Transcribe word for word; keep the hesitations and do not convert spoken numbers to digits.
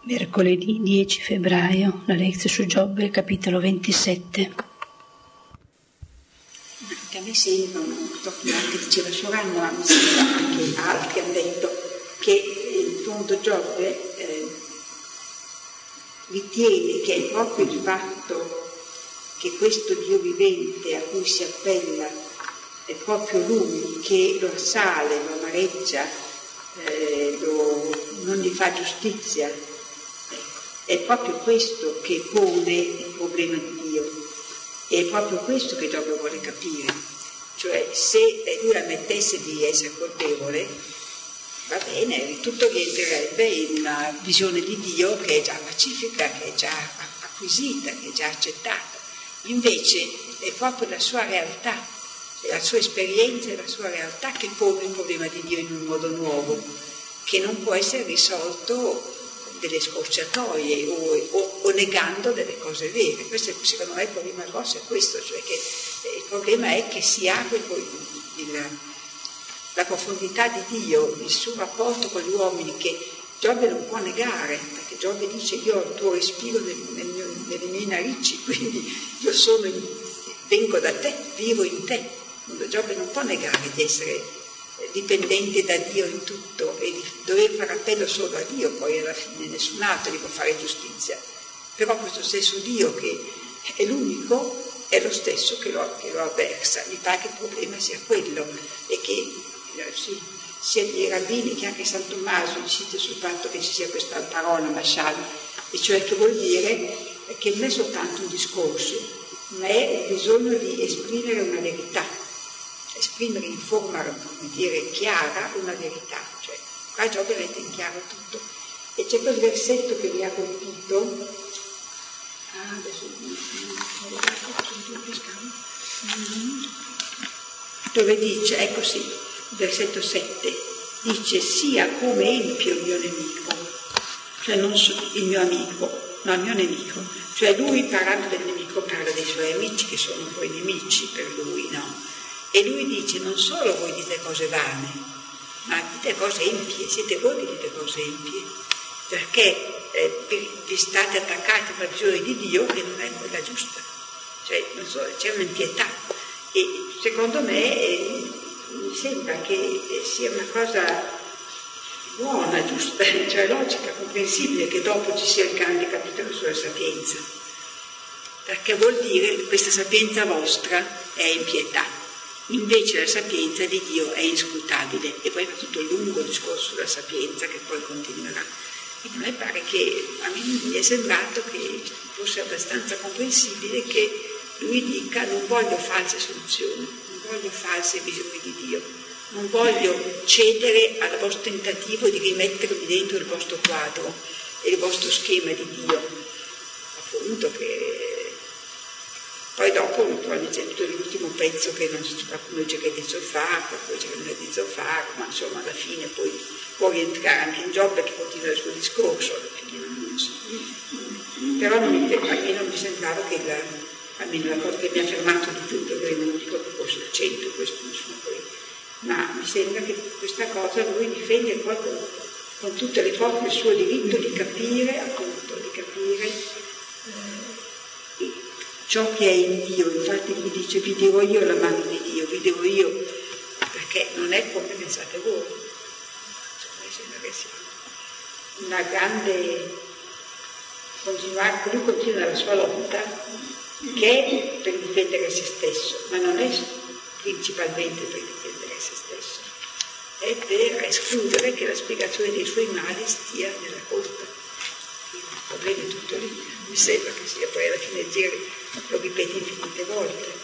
Mercoledì dieci febbraio, la lezione su Giobbe, capitolo ventisette. Anche a me sembra, anche diceva Sorano, ma mi sembra anche altri hanno detto che in fondo Giobbe eh, ritiene che è proprio il fatto che questo Dio vivente a cui si appella è proprio Lui che lo assale, lo amareggia, eh, lo, non gli fa giustizia. È proprio questo che pone il problema di Dio, e è proprio questo che Giobbe vuole capire. Cioè, se lui ammettesse di essere colpevole, va bene, tutto rientrerebbe in una visione di Dio che è già pacifica, che è già acquisita, che è già accettata. Invece è proprio la sua realtà, la sua esperienza e la sua realtà che pone il problema di Dio in un modo nuovo, che non può essere risolto delle scorciatoie o, o, o negando delle cose vere. Questo, secondo me, il problema grosso è questo, cioè che il problema è che si apre il, la profondità di Dio, il suo rapporto con gli uomini, che Giobbe non può negare, perché Giobbe dice: io ho il tuo respiro nel, nel mio, nelle mie narici, quindi io sono in, vengo da te, vivo in te. Giobbe non può negare di essere dipendente da Dio in tutto e di dover fare appello solo a Dio, poi alla fine nessun altro gli può fare giustizia. Però questo stesso Dio, che è l'unico, è lo stesso che lo, che lo avversa. Mi pare che il problema sia quello, e che sì, sia i rabbini che anche San Tommaso insiste sul fatto che ci sia questa parola mashal, e cioè che vuol dire che non è soltanto un discorso, ma è il bisogno di esprimere una verità, esprimere in forma, come dire, chiara una verità. Cioè, qua Giobbe mette in chiaro tutto. E c'è quel versetto che mi ha colpito, ah, adesso dove dice, ecco sì, versetto sette, dice: sia come empio il mio nemico, cioè non so, il mio amico, no, il mio nemico, cioè lui, parlando del nemico, parla dei suoi amici che sono poi nemici per lui, no? E lui dice: non solo voi dite cose vane, ma dite cose empie, siete voi che dite cose empie, perché eh, vi state attaccati a una visione di Dio che non è quella giusta. Cioè, non so, c'è un'impietà. E secondo me eh, mi sembra che eh, sia una cosa buona, giusta, cioè logica, comprensibile, che dopo ci sia il grande capitolo sulla sapienza, perché vuol dire che questa sapienza vostra è impietà. Invece la sapienza di Dio è inscrutabile, e poi fa tutto il lungo discorso sulla sapienza che poi continuerà. Quindi a me pare che, a me mi è sembrato che fosse abbastanza comprensibile che lui dica: non voglio false soluzioni, non voglio false visioni di Dio, non voglio cedere al vostro tentativo di rimettermi dentro il vostro quadro e il vostro schema di Dio, appunto, che poi dopo naturalmente c'è tutto l'ultimo pezzo che non c'è, qualcuno dice che è di Zofar, poi c'è che non è di Zofar, ma insomma alla fine poi può rientrare anche in Giobbe che continua il suo discorso, alla fine non so. Però non mi, almeno mi sembrava che la, almeno la cosa che mi ha fermato di più, perché non dico che fosse l'accento, questo nessuno poi, ma mi sembra che questa cosa lui difende poi con, con tutte le forze il suo diritto di capire, appunto, di capire eh, ciò che è in Dio. Infatti lui dice: vi dirò io la mano di Dio, vi dirò io, perché non è come pensate voi. Mi sembra che sia una grande continuare, lui continua la sua lotta, che è per difendere se stesso, ma non è principalmente per difendere se stesso, è per escludere che la spiegazione dei suoi mali stia nella colpa. Il problema è tutto lì, mi sembra che sia, poi alla fine dire, lo ripete infinite volte.